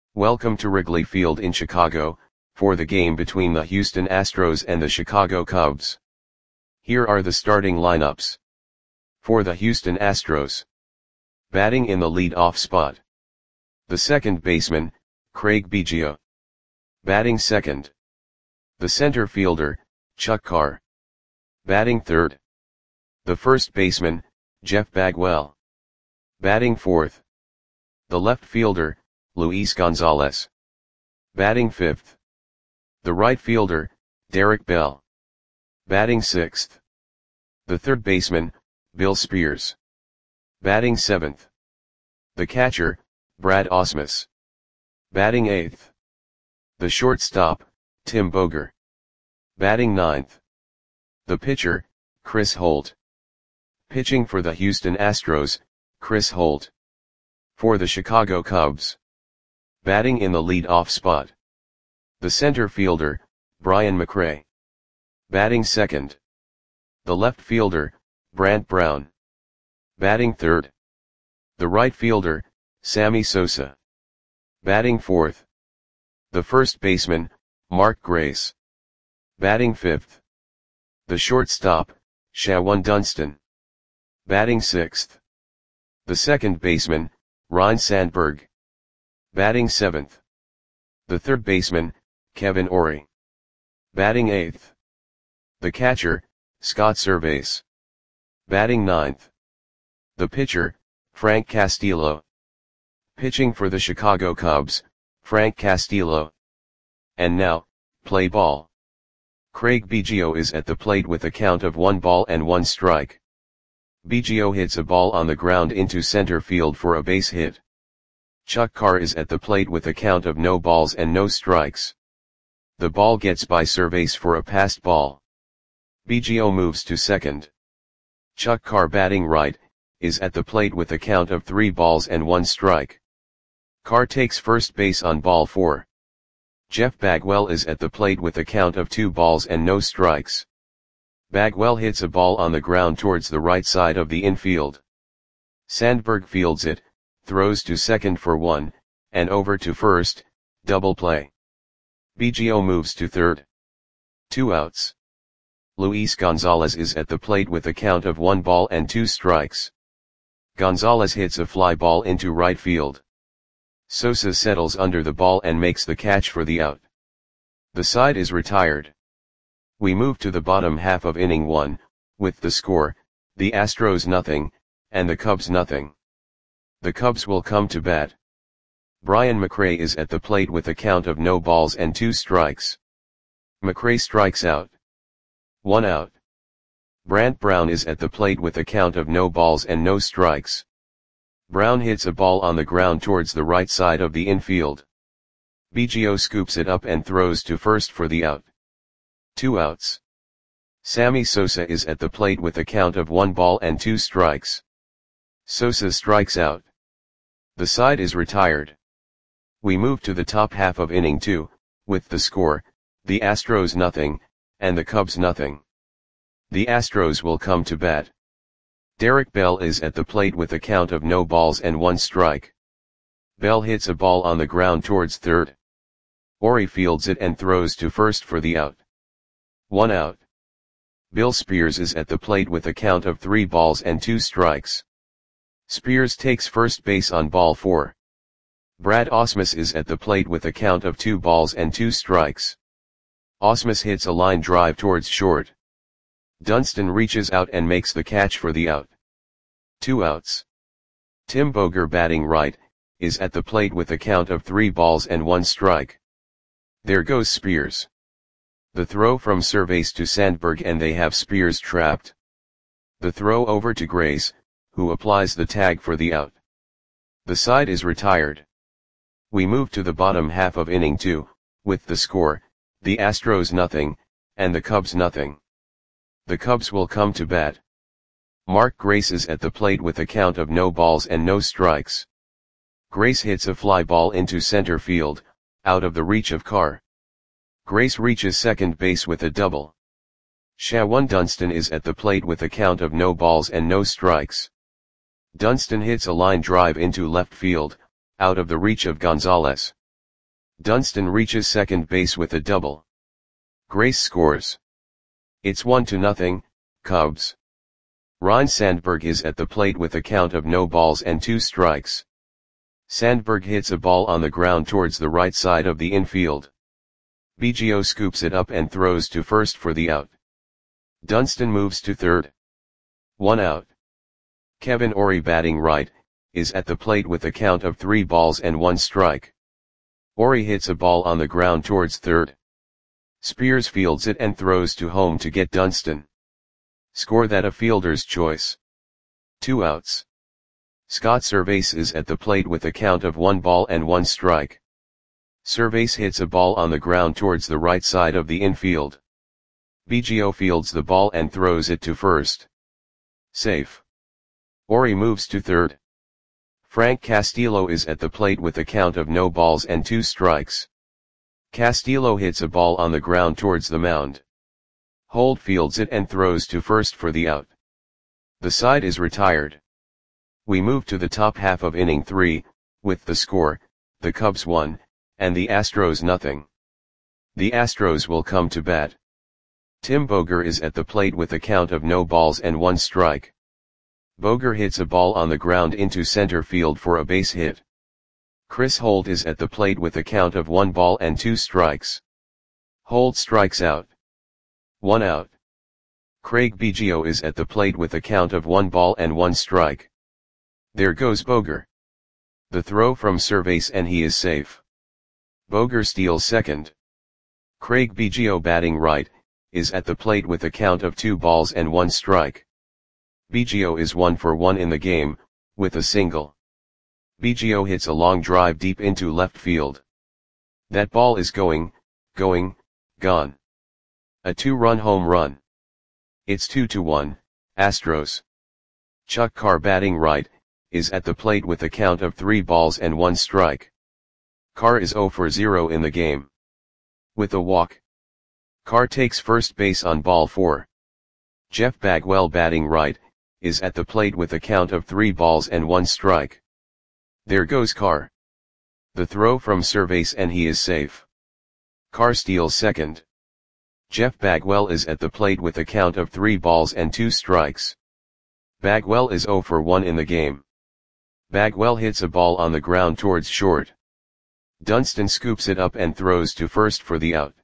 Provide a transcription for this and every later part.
Welcome to Wrigley Field in Chicago, for the game between the Houston Astros and the Chicago Cubs. Here are the starting lineups. For the Houston Astros. Batting in the lead-off spot. The second baseman, Craig Biggio. Batting second. The center fielder, Chuck Carr. Batting third. The first baseman, Jeff Bagwell. Batting fourth. The left fielder, Luis Gonzalez. Batting fifth. The right fielder, Derek Bell. Batting sixth. The third baseman, Bill Spears. Batting seventh. The catcher, Brad Ausmus. Batting eighth. The shortstop, Tim Boger. Batting ninth. The pitcher, Chris Holt. Pitching for the Houston Astros, Chris Holt. For the Chicago Cubs. Batting in the lead-off spot. The center fielder, Brian McRae. Batting second. The left fielder, Brant Brown. Batting third. The right fielder, Sammy Sosa. Batting fourth. The first baseman, Mark Grace. Batting fifth. The shortstop, Shawon Dunston. Batting sixth. The second baseman, Ryne Sandberg. Batting seventh. The third baseman, Kevin Orie. Batting eighth. The catcher, Scott Servais. Batting ninth. The pitcher, Frank Castillo. Pitching for the Chicago Cubs, Frank Castillo. And now, play ball. Craig Biggio is at the plate with a count of 1-1 strike. Biggio hits a ball on the ground into center field for a base hit. Chuck Carr is at the plate with a count of 0 strikes. The ball gets by Servais for a passed ball. Biggio moves to second. Chuck Carr, batting right, is at the plate with a count of 3-1 strike. Carr takes first base on ball 4. Jeff Bagwell is at the plate with a count of 2 strikes. Bagwell hits a ball on the ground towards the right side of the infield. Sandberg fields it, throws to second for 1, and over to first, double play. Biggio moves to third. 2 outs. Luis Gonzalez is at the plate with a count of 1-2 strikes. Gonzalez hits a fly ball into right field. Sosa settles under the ball and makes the catch for the out. The side is retired. We move to the bottom half of inning 1, with the score, the Astros 0, and the Cubs 0. The Cubs will come to bat. Brian McRae is at the plate with a count of 0-2 strikes. McRae strikes out. 1 out. Brant Brown is at the plate with a count of 0 strikes. Brown hits a ball on the ground towards the right side of the infield. Biggio scoops it up and throws to first for the out. 2 outs. Sammy Sosa is at the plate with a count of 1-2 strikes. Sosa strikes out. The side is retired. We move to the top half of inning 2, with the score, the Astros 0, and the Cubs 0. The Astros will come to bat. Derek Bell is at the plate with a count of 0-1 strike. Bell hits a ball on the ground towards third. Orie fields it and throws to first for the out. 1 out. Bill Spears is at the plate with a count of 3-2 strikes. Spears takes first base on ball 4. Brad Ausmus is at the plate with a count of 2-2 strikes. Ausmus hits a line drive towards short. Dunston reaches out and makes the catch for the out. 2 outs. Tim Boger, batting right, is at the plate with a count of 3-1 strike. There goes Spears. The throw from Servais to Sandberg and they have Spears trapped. The throw over to Grace, who applies the tag for the out. The side is retired. We move to the bottom half of inning 2, with the score, the Astros 0, and the Cubs 0. The Cubs will come to bat. Mark Grace is at the plate with a count of 0 strikes. Grace hits a fly ball into center field, out of the reach of Carr. Grace reaches second base with a double. Shawon Dunston is at the plate with a count of 0 strikes. Dunston hits a line drive into left field, out of the reach of Gonzalez. Dunston reaches second base with a double. Grace scores. It's 1-0, Cubs. Ryne Sandberg is at the plate with a count of no balls and 2 strikes. Sandberg hits a ball on the ground towards the right side of the infield. Biggio scoops it up and throws to first for the out. Dunston moves to third. 1 out. Kevin Orie, batting right, is at the plate with a count of 3 balls and 1 strike. Orie hits a ball on the ground towards third. Spears fields it and throws to home to get Dunston. Score that a fielder's choice. 2 outs. Scott Servais is at the plate with a count of 1 ball and 1 strike. Servais hits a ball on the ground towards the right side of the infield. Biggio fields the ball and throws it to first. Safe. Orie moves to third. Frank Castillo is at the plate with a count of no balls and 2 strikes. Castillo hits a ball on the ground towards the mound. Holt fields it and throws to first for the out. The side is retired. We move to the top half of inning 3, with the score, the Cubs 1, and the Astros 0. The Astros will come to bat. Tim Boger is at the plate with a count of no balls and 1 strike. Boger hits a ball on the ground into center field for a base hit. Chris Holt is at the plate with a count of 1 ball and 2 strikes. Holt strikes out. 1 out. Craig Biggio is at the plate with a count of 1 ball and 1 strike. There goes Boger. The throw from Servais and he is safe. Boger steals second. Craig Biggio, batting right, is at the plate with a count of 2 balls and 1 strike. Biggio is 1 for 1 in the game, with a single. Biggio hits a long drive deep into left field. That ball is gone. A 2-run home run. It's 2-1, Astros. Chuck Carr, batting right, is at the plate with a count of 3 balls and 1 strike. Carr is 0 for 0 in the game. With a walk. Carr takes first base on ball 4. Jeff Bagwell, batting right, is at the plate with a count of 3 balls and 1 strike. There goes Carr. The throw from Servais and he is safe. Carr steals second. Jeff Bagwell is at the plate with a count of 3 balls and 2 strikes. Bagwell is 0 for 1 in the game. Bagwell hits a ball on the ground towards short. Dunston scoops it up and throws to first for the out.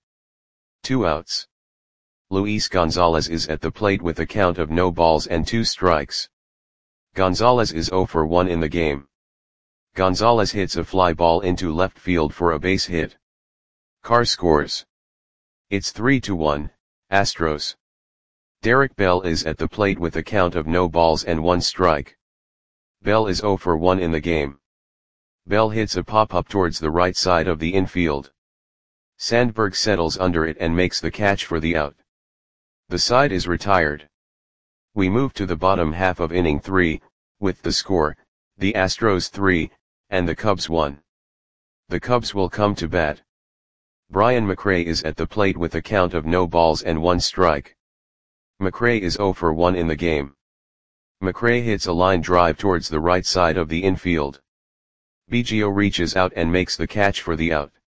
2 outs. Luis Gonzalez is at the plate with a count of no balls and 2 strikes. Gonzalez is 0 for 1 in the game. Gonzalez hits a fly ball into left field for a base hit. Carr scores. It's 3-1, Astros. Derek Bell is at the plate with a count of no balls and 1 strike. Bell is 0 for 1 in the game. Bell hits a pop-up towards the right side of the infield. Sandberg settles under it and makes the catch for the out. The side is retired. We move to the bottom half of inning 3, with the score, the Astros 3, and the Cubs 1. The Cubs will come to bat. Brian McRae is at the plate with a count of no balls and 1 strike. McRae is 0 for 1 in the game. McRae hits a line drive towards the right side of the infield. Biggio reaches out and makes the catch for the out.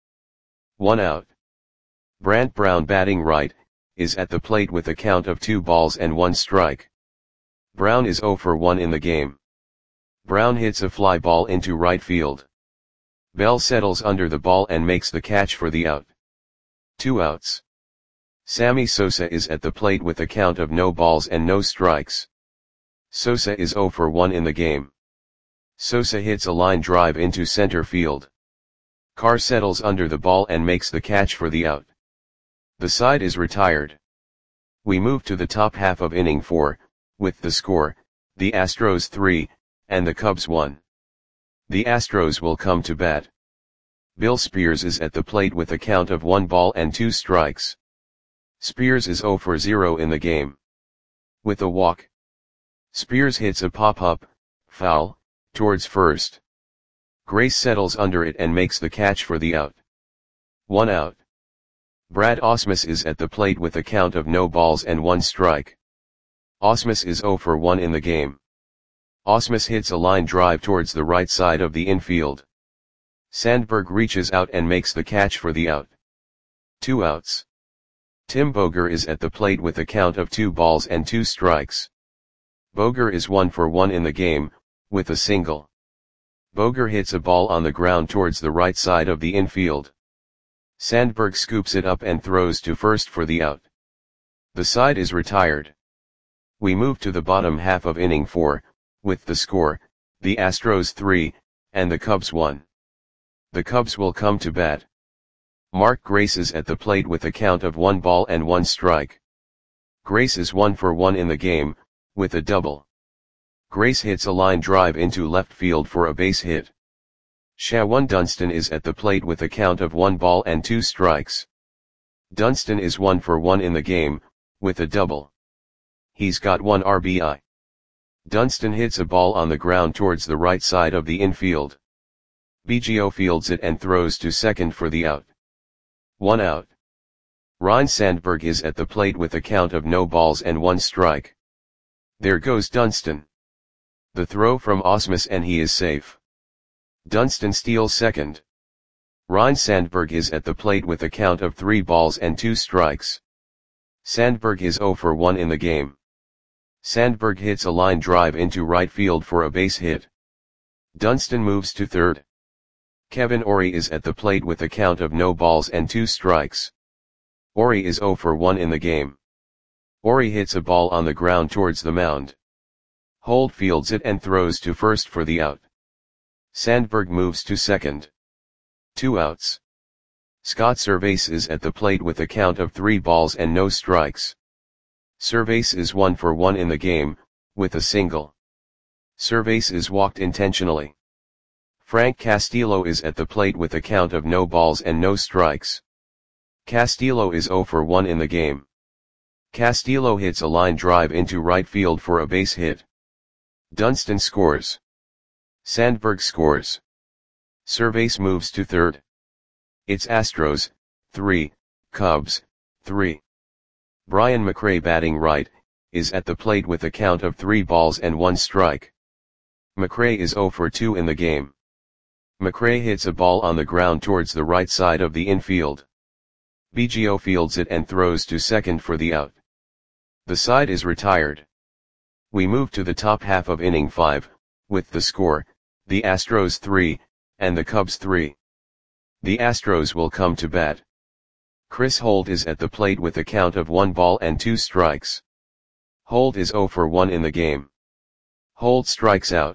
1 out. Brant Brown, batting right, is at the plate with a count of 2 balls and 1 strike. Brown is 0 for 1 in the game. Brown hits a fly ball into right field. Bell settles under the ball and makes the catch for the out. 2 outs. Sammy Sosa is at the plate with a count of no balls and no strikes. Sosa is 0 for 1 in the game. Sosa hits a line drive into center field. Carr settles under the ball and makes the catch for the out. The side is retired. We move to the top half of inning 4, with the score, the Astros 3, and the Cubs 1. The Astros will come to bat. Bill Spears is at the plate with a count of 1 ball and 2 strikes. Spears is 0 for 0 in the game. With a walk. Spears hits a pop-up, foul, towards first. Grace settles under it and makes the catch for the out. 1 out. Brad Ausmus is at the plate with a count of no balls and 1 strike. Ausmus is 0 for 1 in the game. Ausmus hits a line drive towards the right side of the infield. Sandberg reaches out and makes the catch for the out. 2 outs. Tim Boger is at the plate with a count of 2 balls and 2 strikes. Boger is 1 for 1 in the game, with a single. Boger hits a ball on the ground towards the right side of the infield. Sandberg scoops it up and throws to first for the out. The side is retired. We move to the bottom half of inning 4, with the score, the Astros 3, and the Cubs 1. The Cubs will come to bat. Mark Grace is at the plate with a count of 1 ball and 1 strike. Grace is 1 for 1 in the game, with a double. Grace hits a line drive into left field for a base hit. Shawan Dunston is at the plate with a count of 1 ball and 2 strikes. Dunston is 1 for 1 in the game, with a double. He's got 1 RBI. Dunston hits a ball on the ground towards the right side of the infield. Biggio fields it and throws to second for the out. 1 out. Ryne Sandberg is at the plate with a count of no balls and 1 strike. There goes Dunston. The throw from Ausmus and he is safe. Dunston steals second. Ryne Sandberg is at the plate with a count of 3 balls and 2 strikes. Sandberg is 0 for 1 in the game. Sandberg hits a line drive into right field for a base hit. Dunston moves to third. Kevin Orie is at the plate with a count of no balls and 2 strikes. Orie is 0 for 1 in the game. Orie hits a ball on the ground towards the mound. Holt fields it and throws to first for the out. Sandberg moves to second. 2 outs. Scott Servais is at the plate with a count of 3 balls and no strikes. Servais is 1 for 1 in the game, with a single. Servais is walked intentionally. Frank Castillo is at the plate with a count of no balls and no strikes. Castillo is 0 for 1 in the game. Castillo hits a line drive into right field for a base hit. Dunston scores. Sandberg scores. Servais moves to third. It's Astros, 3, Cubs, 3. Brian McRae batting right, is at the plate with a count of 3 balls and 1 strike. McRae is 0 for 2 in the game. McRae hits a ball on the ground towards the right side of the infield. Biggio fields it and throws to second for the out. The side is retired. We move to the top half of inning 5, with the score, the Astros 3, and the Cubs 3. The Astros will come to bat. Chris Holt is at the plate with a count of 1 ball and 2 strikes. Holt is 0 for 1 in the game. Holt strikes out.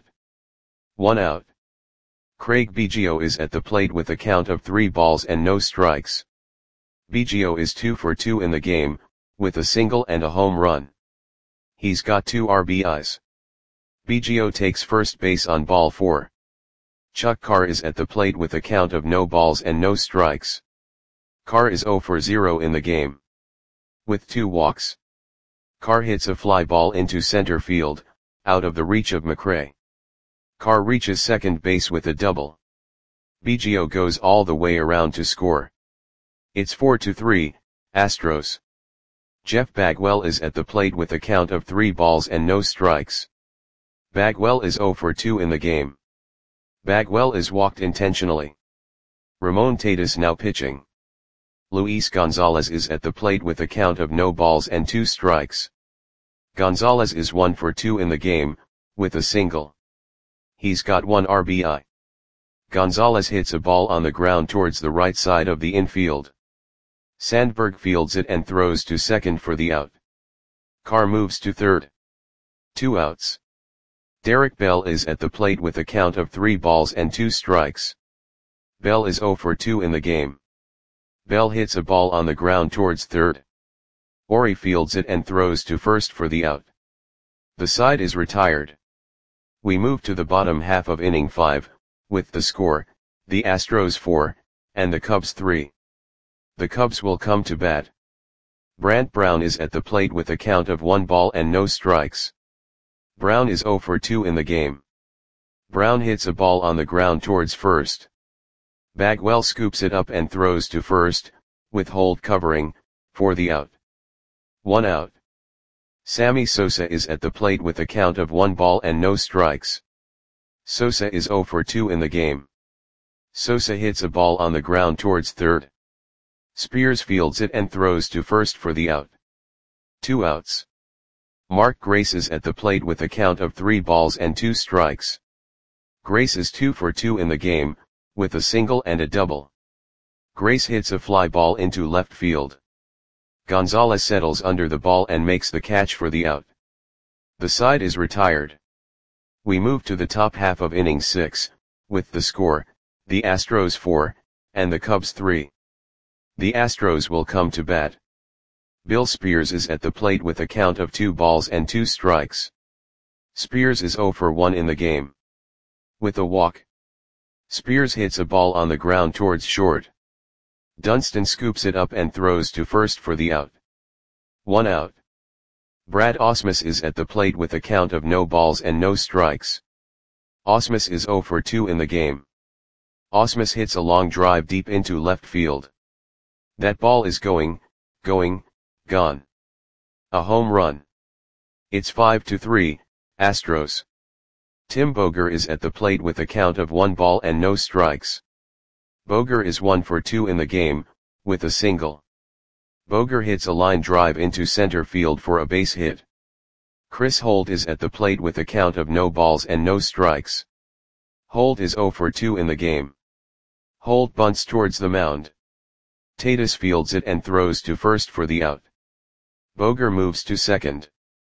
1 out. Craig Biggio is at the plate with a count of 3 balls and no strikes. Biggio is 2 for 2 in the game, with a single and a home run. He's got 2 RBIs. Biggio takes first base on ball 4. Chuck Carr is at the plate with a count of no balls and no strikes. Carr is 0 for 0 in the game. With 2 walks. Carr hits a fly ball into center field, out of the reach of McRae. Carr reaches second base with a double. Biggio goes all the way around to score. It's 4-3, Astros. Jeff Bagwell is at the plate with a count of 3 balls and no strikes. Bagwell is 0 for 2 in the game. Bagwell is walked intentionally. Ramon Tatis now pitching. Luis Gonzalez is at the plate with a count of no balls and 2 strikes. Gonzalez is 1 for 2 in the game, with a single. He's got 1 RBI. Gonzalez hits a ball on the ground towards the right side of the infield. Sandberg fields it and throws to second for the out. Carr moves to third. 2 outs. Derek Bell is at the plate with a count of 3 balls and 2 strikes. Bell is 0 for 2 in the game. Bell hits a ball on the ground towards third. Orie fields it and throws to first for the out. The side is retired. We move to the bottom half of inning 5, with the score, the Astros 4, and the Cubs 3. The Cubs will come to bat. Brant Brown is at the plate with a count of 1 ball and no strikes. Brown is 0 for 2 in the game. Brown hits a ball on the ground towards first. Bagwell scoops it up and throws to first, with Holt covering, for the out. 1 out. Sammy Sosa is at the plate with a count of 1 ball and no strikes. Sosa is 0 for 2 in the game. Sosa hits a ball on the ground towards third. Spears fields it and throws to first for the out. 2 outs. Mark Grace is at the plate with a count of 3 balls and 2 strikes. Grace is 2 for 2 in the game, with a single and a double. Grace hits a fly ball into left field. Gonzalez settles under the ball and makes the catch for the out. The side is retired. We move to the top half of inning 6, with the score, the Astros 4, and the Cubs 3. The Astros will come to bat. Bill Spears is at the plate with a count of 2 balls and 2 strikes. Spears is 0 for 1 in the game. With a walk. Spears hits a ball on the ground towards short. Dunston scoops it up and throws to first for the out. 1 out. Brad Ausmus is at the plate with a count of no balls and no strikes. Ausmus is 0 for 2 in the game. Ausmus hits a long drive deep into left field. That ball is gone. A home run. It's 5-3, Astros. Tim Boger is at the plate with a count of 1 ball and no strikes. Boger is 1 for 2 in the game, with a single. Boger hits a line drive into center field for a base hit. Chris Holt is at the plate with a count of no balls and no strikes. Holt is 0 for 2 in the game. Holt bunts towards the mound. Tatis fields it and throws to first for the out. Boger moves to second.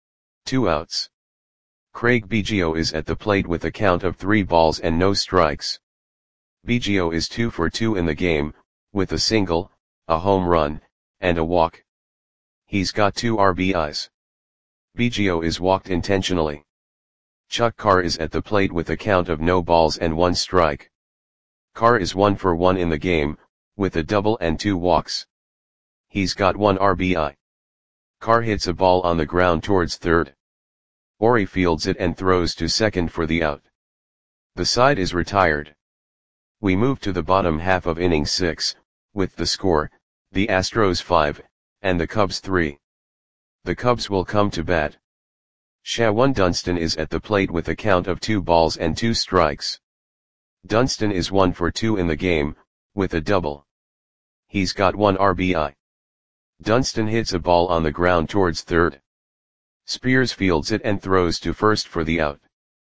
2 outs. Craig Biggio is at the plate with a count of 3 balls and no strikes. Biggio is 2 for 2 in the game, with a single, a home run, and a walk. He's got 2 RBIs. Biggio is walked intentionally. Chuck Carr is at the plate with a count of no balls and 1 strike. Carr is 1 for 1 in the game, with a double and 2 walks. He's got 1 RBI. Carr hits a ball on the ground towards third. Ori fields it and throws to second for the out. The side is retired. We move to the bottom half of inning 6, with the score, the Astros 5, and the Cubs 3. The Cubs will come to bat. Shawan Dunston is at the plate with a count of 2 balls and 2 strikes. Dunston is 1 for 2 in the game, with a double. He's got 1 RBI. Dunston hits a ball on the ground towards third. Spears fields it and throws to first for the out.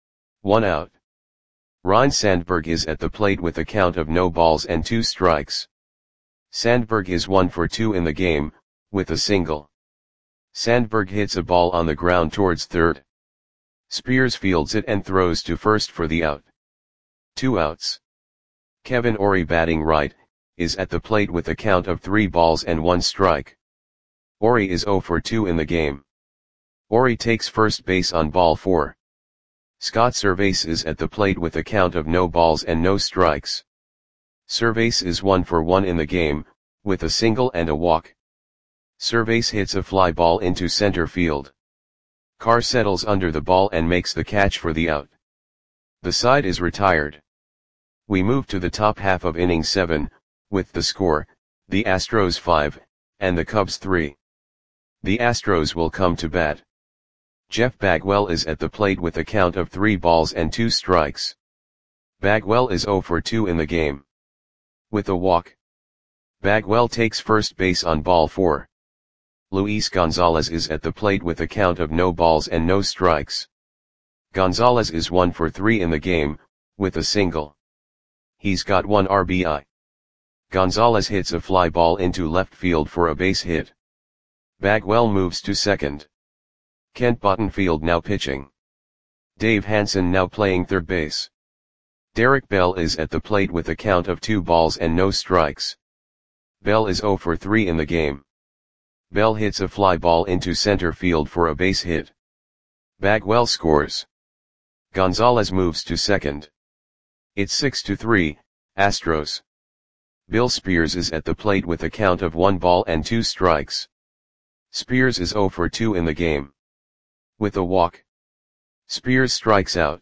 1 out. Ryne Sandberg is at the plate with a count of no balls and 2 strikes. Sandberg is 1 for 2 in the game, with a single. Sandberg hits a ball on the ground towards third. Spears fields it and throws to first for the out. 2 outs. Kevin Ori, batting right, is at the plate with a count of 3 balls and 1 strike. Ori is 0 for 2 in the game. Ori takes first base on ball 4. Scott Servais is at the plate with a count of no balls and no strikes. Servais is 1 for 1 in the game, with a single and a walk. Servais hits a fly ball into center field. Carr settles under the ball and makes the catch for the out. The side is retired. We move to the top half of inning 7, with the score, the Astros 5, and the Cubs 3. The Astros will come to bat. Jeff Bagwell is at the plate with a count of 3 balls and 2 strikes. Bagwell is 0 for 2 in the game. With a walk. Bagwell takes first base on ball 4. Luis Gonzalez is at the plate with a count of no balls and no strikes. Gonzalez is 1 for 3 in the game, with a single. He's got 1 RBI. Gonzalez hits a fly ball into left field for a base hit. Bagwell moves to second. Kent Bottenfield now pitching. Dave Hansen now playing third base. Derek Bell is at the plate with a count of 2 balls and no strikes. Bell is 0 for 3 in the game. Bell hits a fly ball into center field for a base hit. Bagwell scores. Gonzalez moves to second. It's 6-3, Astros. Bill Spears is at the plate with a count of 1 ball and 2 strikes. Spears is 0 for 2 in the game. With a walk. Spears strikes out.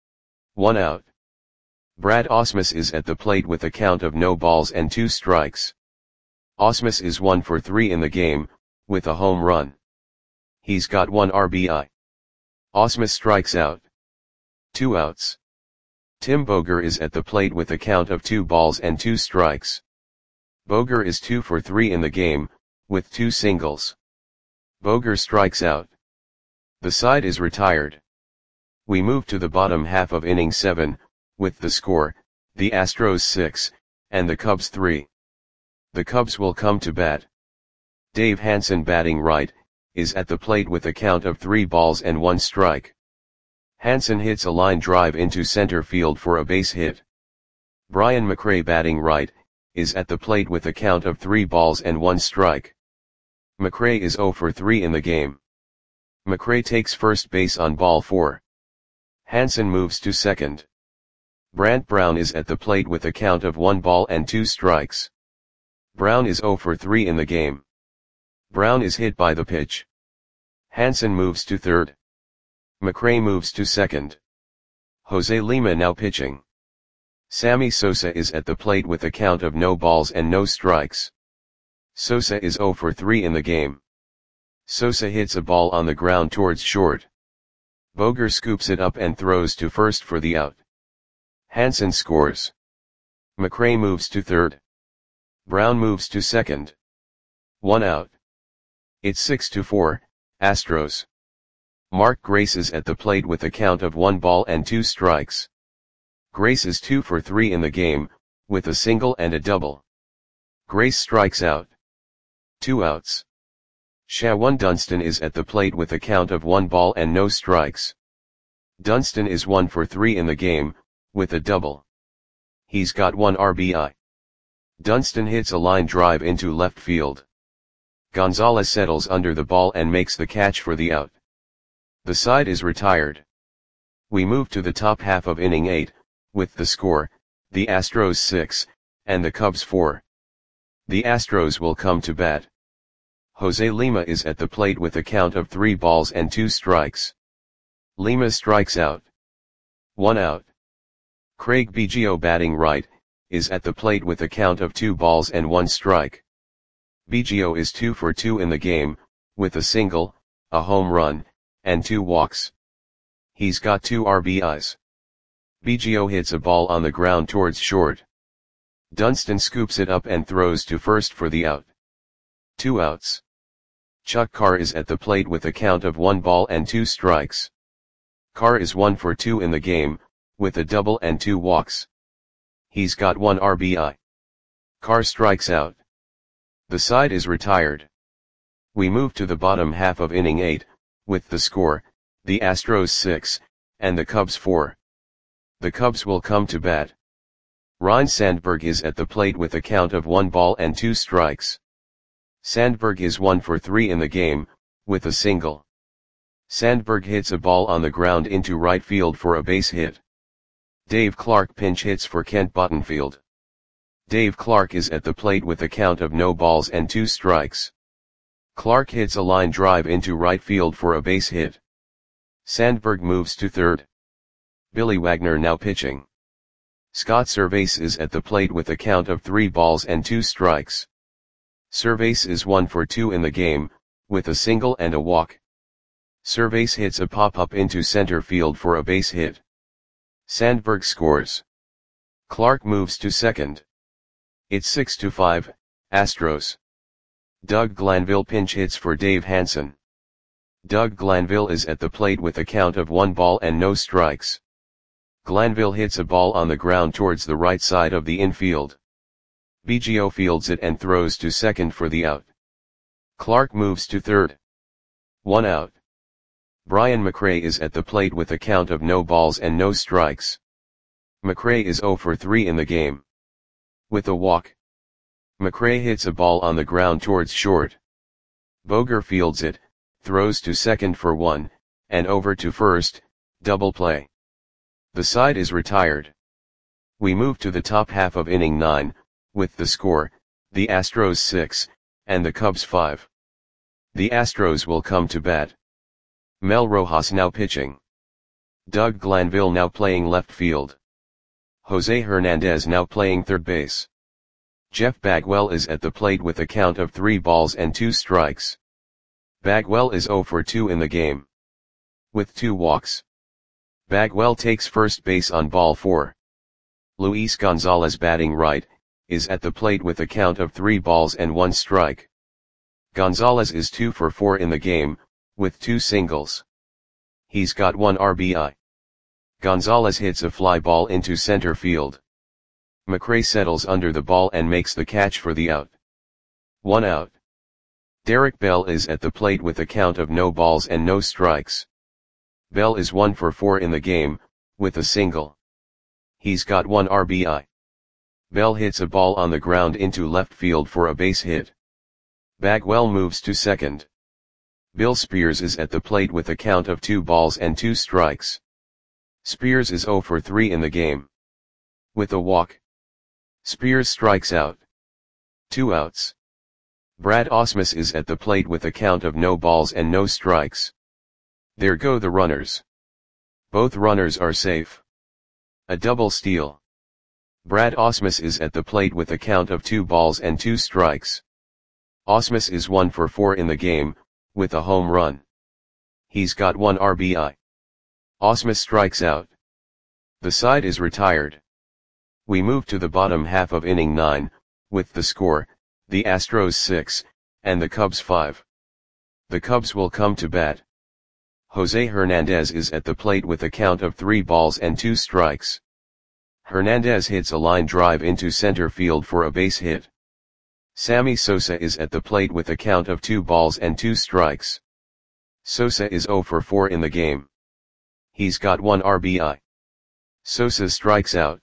1 out. Brad Ausmus is at the plate with a count of no balls and 2 strikes. Ausmus is 1 for 3 in the game, with a home run. He's got 1 RBI. Ausmus strikes out. 2 outs. Tim Boger is at the plate with a count of 2 balls and 2 strikes. Boger is 2 for 3 in the game, with 2 singles. Boger strikes out. The side is retired. We move to the bottom half of inning 7, with the score, the Astros 6, and the Cubs 3. The Cubs will come to bat. Dave Hansen, batting right, is at the plate with a count of 3 balls and 1 strike. Hansen hits a line drive into center field for a base hit. Brian McRae, batting right, is at the plate with a count of 3 balls and 1 strike. McRae is 0 for 3 in the game. McRae takes first base on ball 4. Hansen moves to second. Brant Brown is at the plate with a count of 1 ball and 2 strikes. Brown is 0 for 3 in the game. Brown is hit by the pitch. Hansen moves to third. McRae moves to second. Jose Lima now pitching. Sammy Sosa is at the plate with a count of no balls and no strikes. Sosa is 0 for 3 in the game. Sosa hits a ball on the ground towards short. Boger scoops it up and throws to first for the out. Hansen scores. McRae moves to third. Brown moves to second. 1 out. It's 6-4, Astros. Mark Grace is at the plate with a count of 1 ball and 2 strikes. Grace is 2 for 3 in the game, with a single and a double. Grace strikes out. 2 outs. Shawan Dunston is at the plate with a count of 1 ball and no strikes. Dunston is 1 for 3 in the game, with a double. He's got 1 RBI. Dunston hits a line drive into left field. Gonzalez settles under the ball and makes the catch for the out. The side is retired. We move to the top half of inning 8, with the score, the Astros 6, and the Cubs 4. The Astros will come to bat. Jose Lima is at the plate with a count of 3 balls and 2 strikes. Lima strikes out. 1 out. Craig Biggio, batting right, is at the plate with a count of 2 balls and 1 strike. Biggio is 2 for 2 in the game, with a single, a home run, and 2 walks. He's got 2 RBIs. Biggio hits a ball on the ground towards short. Dunston scoops it up and throws to first for the out. 2 outs. Chuck Carr is at the plate with a count of 1 ball and 2 strikes. Carr is 1 for 2 in the game, with a double and 2 walks. He's got 1 RBI. Carr strikes out. The side is retired. We move to the bottom half of inning 8, with the score, the Astros 6, and the Cubs 4. The Cubs will come to bat. Ryne Sandberg is at the plate with a count of 1 ball and 2 strikes. Sandberg is 1 for 3 in the game, with a single. Sandberg hits a ball on the ground into right field for a base hit. Dave Clark pinch hits for Kent Buttonfield. Dave Clark is at the plate with a count of no balls and 2 strikes. Clark hits a line drive into right field for a base hit. Sandberg moves to third. Billy Wagner now pitching. Scott Servais is at the plate with a count of 3 balls and 2 strikes. Servais is 1 for 2 in the game, with a single and a walk. Servais hits a pop-up into center field for a base hit. Sandberg scores. Clark moves to second. It's 6-5, Astros. Doug Glanville pinch hits for Dave Hansen. Doug Glanville is at the plate with a count of 1 ball and no strikes. Glanville hits a ball on the ground towards the right side of the infield. Biggio fields it and throws to second for the out. Clark moves to third. 1 out. Brian McRae is at the plate with a count of no balls and no strikes. McRae is 0 for 3 in the game. With a walk. McRae hits a ball on the ground towards short. Boger fields it, throws to second for 1, and over to first, double play. The side is retired. We move to the top half of inning 9, with the score, the Astros 6, and the Cubs 5. The Astros will come to bat. Mel Rojas now pitching. Doug Glanville now playing left field. Jose Hernandez now playing third base. Jeff Bagwell is at the plate with a count of 3 balls and 2 strikes. Bagwell is 0 for 2 in the game. With 2 walks. Bagwell takes first base on ball 4. Luis Gonzalez, batting right, is at the plate with a count of 3 balls and 1 strike. Gonzalez is 2 for 4 in the game, with 2 singles. He's got 1 RBI. Gonzalez hits a fly ball into center field. McRae settles under the ball and makes the catch for the out. 1 out. Derek Bell is at the plate with a count of no balls and no strikes. Bell is 1 for 4 in the game, with a single. He's got 1 RBI. Bell hits a ball on the ground into left field for a base hit. Bagwell moves to second. Bill Spears is at the plate with a count of 2 balls and 2 strikes. Spears is 0 for 3 in the game. With a walk. Spears strikes out. 2 outs. Brad Ausmus is at the plate with a count of no balls and no strikes. There go the runners. Both runners are safe. A double steal. Brad Ausmus is at the plate with a count of 2 balls and 2 strikes. Ausmus is 1 for 4 in the game, with a home run. He's got 1 RBI. Ausmus strikes out. The side is retired. We move to the bottom half of inning 9, with the score, the Astros 6, and the Cubs 5. The Cubs will come to bat. Jose Hernandez is at the plate with a count of 3 balls and 2 strikes. Hernandez hits a line drive into center field for a base hit. Sammy Sosa is at the plate with a count of 2 balls and 2 strikes. Sosa is 0 for 4 in the game. He's got 1 RBI. Sosa strikes out.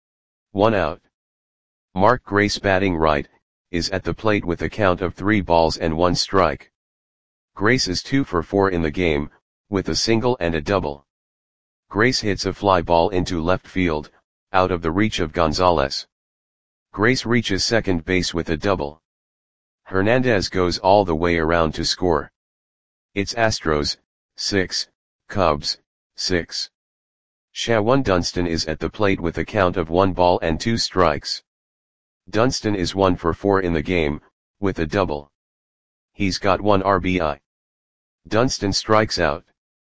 1 out. Mark Grace, batting right, is at the plate with a count of 3 balls and 1 strike. Grace is 2 for 4 in the game, with a single and a double. Grace hits a fly ball into left field, out of the reach of Gonzalez. Grace reaches second base with a double. Hernandez goes all the way around to score. It's Astros 6, Cubs 6. Shawan Dunston is at the plate with a count of 1 ball and 2 strikes. Dunston is 1 for 4 in the game, with a double. He's got 1 RBI. Dunston strikes out.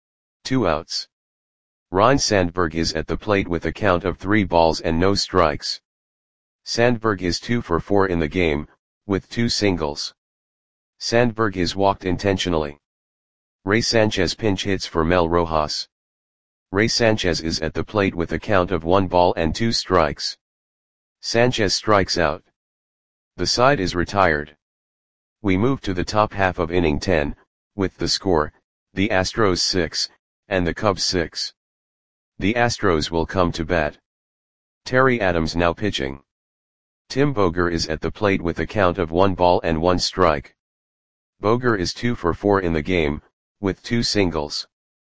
2 outs. Ryne Sandberg is at the plate with a count of 3 balls and no strikes. Sandberg is 2 for 4 in the game, with 2 singles. Sandberg is walked intentionally. Ray Sanchez pinch hits for Mel Rojas. Ray Sanchez is at the plate with a count of 1 ball and 2 strikes. Sanchez strikes out. The side is retired. We move to the top half of inning 10, with the score, the Astros 6, and the Cubs 6. The Astros will come to bat. Terry Adams now pitching. Tim Boger is at the plate with a count of 1 ball and 1 strike. Boger is 2 for 4 in the game, with 2 singles.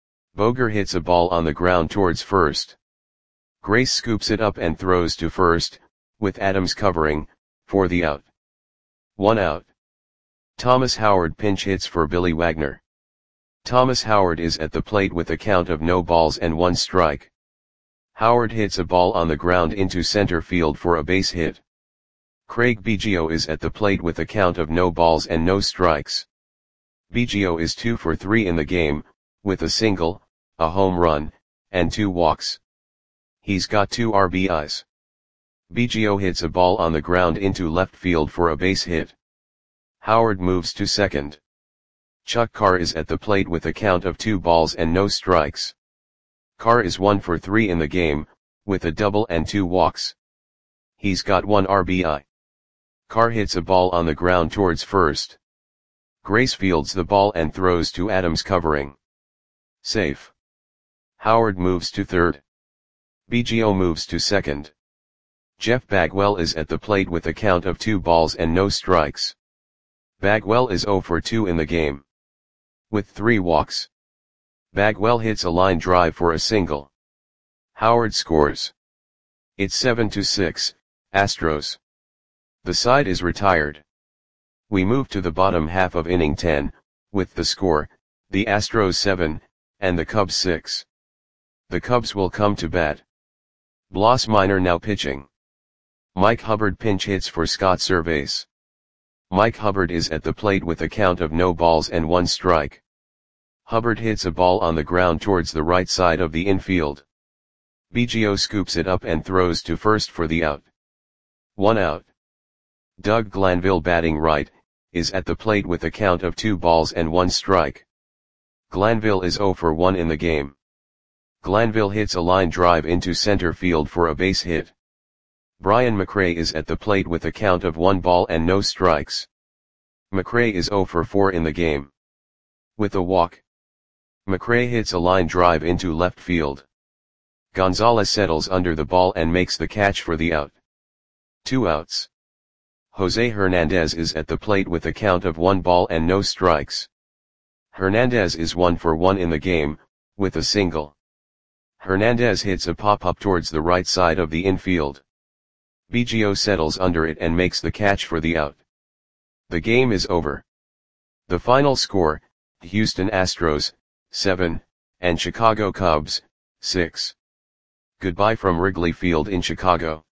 Boger hits a ball on the ground towards first. Grace scoops it up and throws to first, with Adams covering, for the out. 1 out. Thomas Howard pinch hits for Billy Wagner. Thomas Howard is at the plate with a count of no balls and 1 strike. Howard hits a ball on the ground into center field for a base hit. Craig Biggio is at the plate with a count of no balls and no strikes. Biggio is 2 for 3 in the game, with a single, a home run, and 2 walks. He's got 2 RBIs. Biggio hits a ball on the ground into left field for a base hit. Howard moves to second. Chuck Carr is at the plate with a count of 2 balls and no strikes. Carr is 1 for 3 in the game, with a double and 2 walks. He's got 1 RBI. Carr hits a ball on the ground towards first. Grace fields the ball and throws to Adams covering. Safe. Howard moves to third. Biggio moves to second. Jeff Bagwell is at the plate with a count of 2 balls and no strikes. Bagwell is 0 for 2 in the game. With 3 walks. Bagwell hits a line drive for a single. Howard scores. It's 7-6, Astros. The side is retired. We move to the bottom half of inning 10, with the score, the Astros 7, and the Cubs 6. The Cubs will come to bat. Bloss Minor now pitching. Mike Hubbard pinch hits for Scott Servais. Mike Hubbard is at the plate with a count of no balls and 1 strike. Hubbard hits a ball on the ground towards the right side of the infield. Biggio scoops it up and throws to first for the out. 1 out. Doug Glanville, batting right, is at the plate with a count of 2 balls and 1 strike. Glanville is 0 for 1 in the game. Glanville hits a line drive into center field for a base hit. Brian McRae is at the plate with a count of 1 ball and no strikes. McRae is 0 for 4 in the game. With a walk, McRae hits a line drive into left field. Gonzalez settles under the ball and makes the catch for the out. 2 outs. Jose Hernandez is at the plate with a count of 1 ball and no strikes. Hernandez is 1 for 1 in the game, with a single. Hernandez hits a pop-up towards the right side of the infield. Biggio settles under it and makes the catch for the out. The game is over. The final score, Houston Astros, 7, and Chicago Cubs, 6. Goodbye from Wrigley Field in Chicago.